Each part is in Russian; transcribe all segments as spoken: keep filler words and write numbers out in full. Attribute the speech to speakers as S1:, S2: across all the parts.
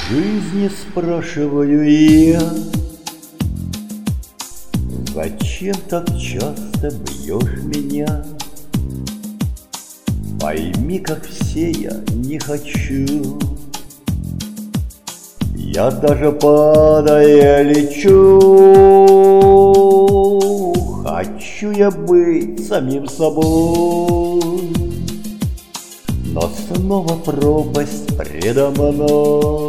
S1: жизни спрашиваю я, зачем так часто бьешь меня? Пойми, как все я не хочу. Я даже падая лечу. Хочу я быть самим собой, но снова пропасть предо мной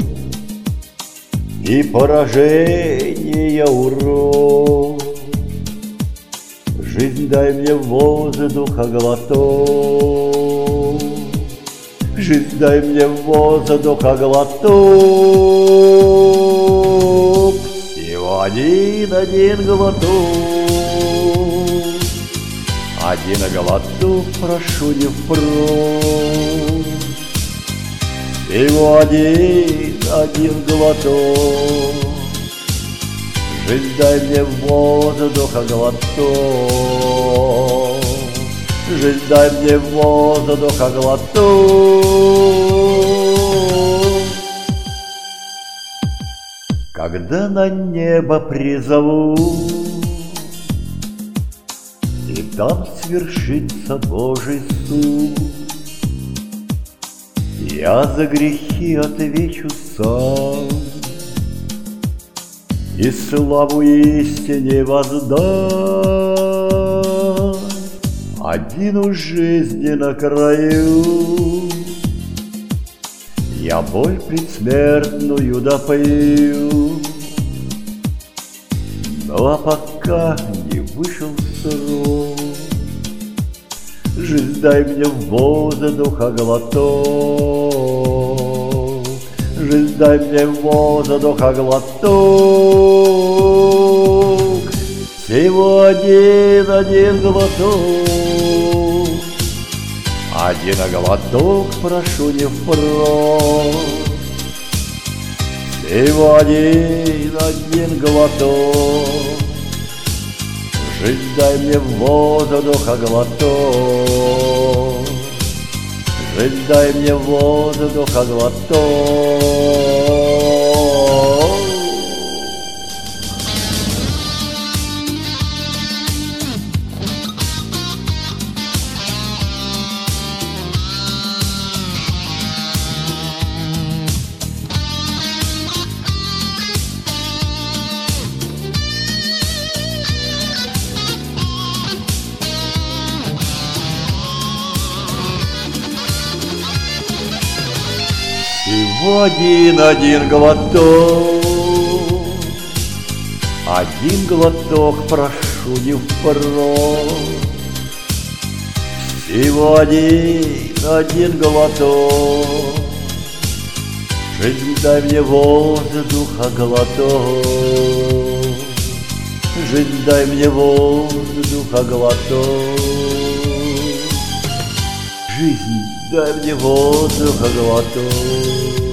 S1: и поражение урок. Жизнь, дай мне воздуха глоток. Жизнь, дай мне воздуха глоток. Всего один, один глоток. Один глоток, прошу не впрок. Всего один, один глоток. Жизнь, дай мне воздуха глоток. Жизнь, дай мне воздуха глоток. Когда на небо призову, и там свершится Божий суд, я за грехи отвечу сам и славу истине воздам. Один у жизни на краю, я боль предсмертную допою. Ну а пока не вышел срок, жизнь, дай мне воздуха глоток. Жизнь, дай мне воздуха глоток. Всего один, один глоток. Один глоток, прошу не впрок. Всего один, один глоток. Жизнь, дай мне воздуха глоток. Жизнь, дай мне воздуха глоток. Всего один, один глоток. Один глоток, прошу не впрок. Всего один, один глоток. Жизнь, дай мне воздуха глоток. Жизнь, дай мне воздуха глоток. Жизнь, дай мне воздуха глоток.